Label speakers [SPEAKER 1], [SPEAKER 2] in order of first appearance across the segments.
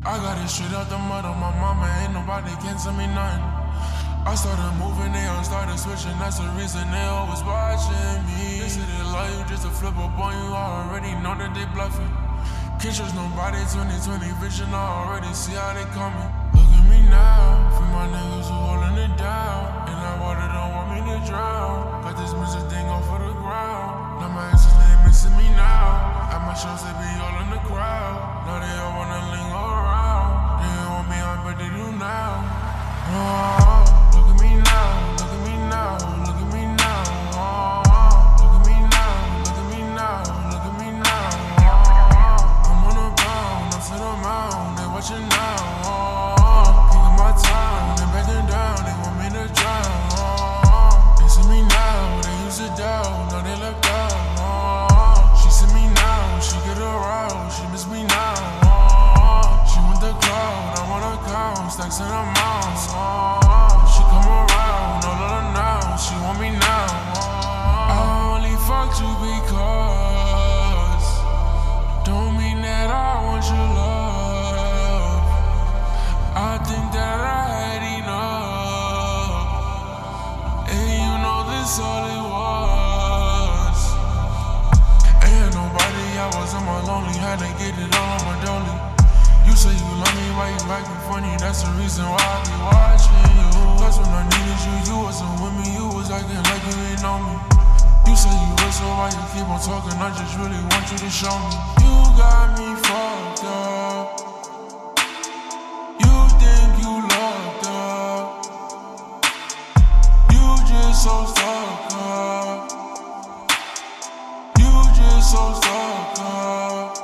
[SPEAKER 1] I got it straight out the mud on my mama, ain't nobody can tell me nothing. I started moving, they all started switching, that's the reason they always watching me. They say they love you just to flip up on you, I already know that they bluffing. Can't trust nobody, 2020 vision, I already see how they coming. Look at me now, for my niggas who holding it down. And that water don't want me to drown. Got this music thing off of the ground. Now my exes, they missing me now. At my shows, they be all in the crowd. Now they all wanna linger around. They don't want me on, but they do now. Look at me now, look at me now, look at me now. Look at me now, look at me now, look at me now. I'm on the ground, I'm to the mound, they watching now. Taking my time, they backing down, they want me to drown. They see me now, they used to doubt, now they left out. She see me now, she get aroused, she miss me now. She want the crowd, I want to count, stacks in her mouth. She come around, all of her now, she want me now. I only fucked you because don't mean that I want your love. I think that I had enough, and you know this all it was. Ain't nobody, I was on my lonely, had to get it all on my dolly. You say you love me, why you acting funny? That's the reason why I be watching you. Cause when I needed you, you wasn't with me. You was acting like you ain't know me. You say you will, so why you keep on talking? I just really want you to show me. You got me fucked up. You think you locked up. You just so stuck up. You just so stuck up.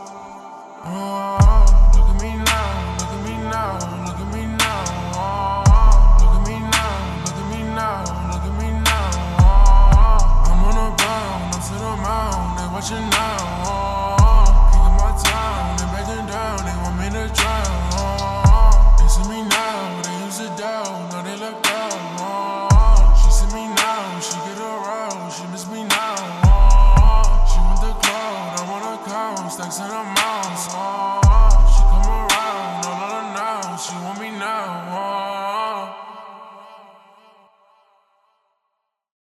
[SPEAKER 1] Look at me now, look at me now, look at me now. Look at me now, look at me now, look at me now. I'm on the ground, I'm to the mound, they watching now.